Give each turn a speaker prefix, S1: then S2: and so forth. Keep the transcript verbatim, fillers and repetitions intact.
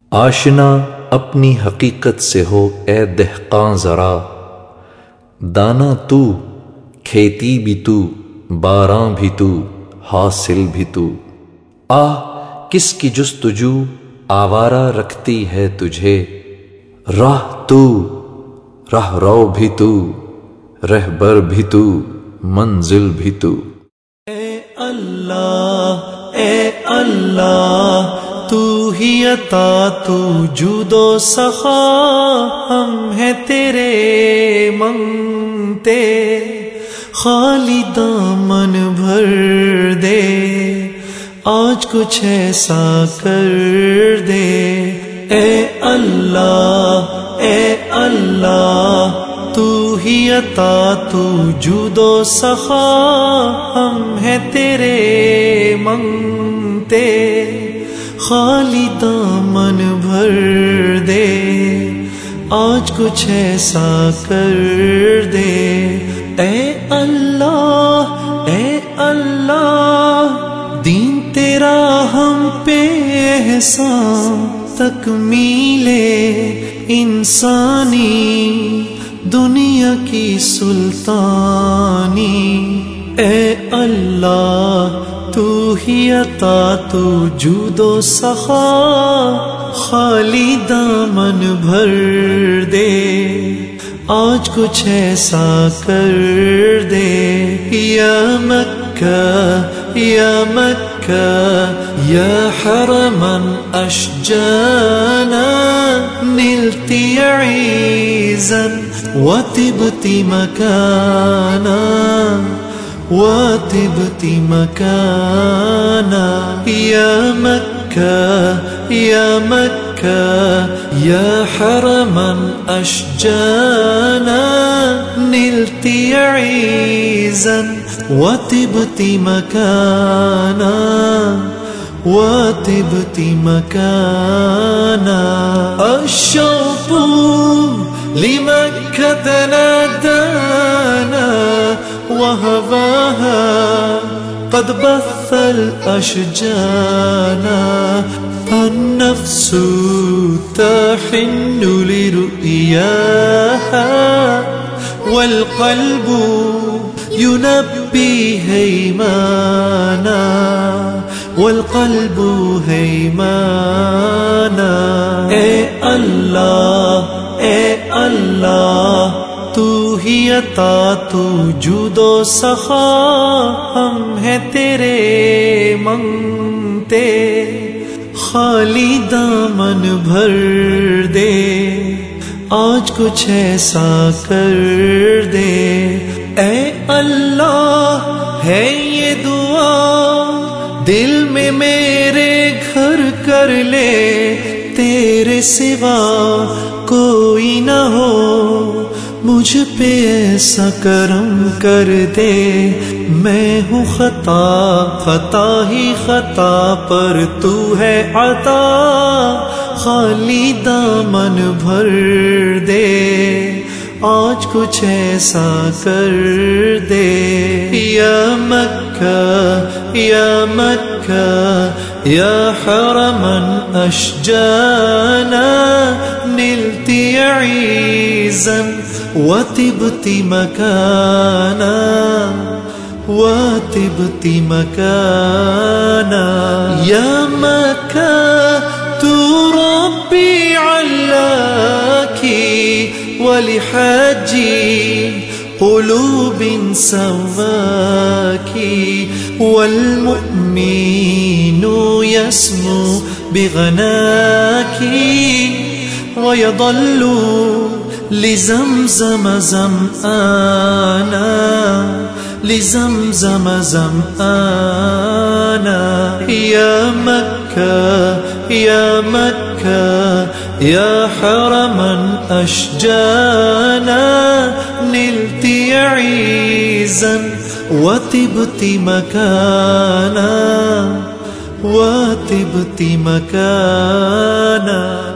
S1: آشنا اپنی حقیقت سے ہو اے دہقاں ذرا، دانا تو، کھیتی بھی تو، باراں بھی تو، حاصل بھی تو۔ آہ کس کی جستجو آوارہ رکھتی ہے تجھے، راہ تو، راہ رو بھی تو، رہبر بھی تو، منزل بھی تو۔
S2: اے اللہ اے اللہ تو ہی عطا، تو جود و سخا، ہم ہیں تیرے منگتے، خالی دامن بھر دے، آج کچھ ایسا کر دے۔ اے اللہ اے اللہ تو ہی عطا، تو جود و سخا، ہم ہیں تیرے منگتے، خالی دامن بھر دے، آج کچھ ایسا کر دے۔ اے اللہ اے اللہ دین تیرا ہم پہ احسان، تکمیل انسانی، دنیا کی سلطانی۔ اے اللہ تو ہی عطا، تو جود و سخا، خالی دامن بھر دے، آج کچھ ایسا کر دے۔ یا مکہ یا مکہ یا حرما اشجانا، نلت عیزا وطبت مکانا، وطبت مکانا۔ یا مکہ یا مکہ یا حرما اشجانا، نلت عیزا وطبت مکانا، وطبت مکانا۔ الشوق لمكة نادانا، وهواها قد بث الأشجانا، النفس تحن لرؤياها، والقلب ينبي هيمانا، والقلب هيمانا۔ اے اللہ اے اللہ تو ہی عطا، تو جود و سخا، ہم ہیں تیرے منگتے، خالی دامن بھر دے، آج کچھ ایسا کر دے۔ اے اللہ ہے یہ دعا دل میں میرے گھر کر لے، تیرے سوا کوئی نہ ہو، مجھ پہ ایسا کرم کر دے۔ میں ہوں خطا خطا ہی خطا، پر تو ہے عطا، خالی دامن بھر دے، آج کچھ ایسا کر دے۔ یا مکہ یا مکہ یا حرما اشجانا، نلت عیزا وطبت مکانا، وطبت مکانا۔ یا مکہ تو ربی علاکی، ولحاجی قلوب سواکی، والمؤمن يسمو بغناکی، ويظل لزمزم زمآنا، لزمزم زمآنا۔ یا مکہ یا مکہ یا حرما اشجانا، نلت عیزا وطبت مکانا، وطبت مکانا۔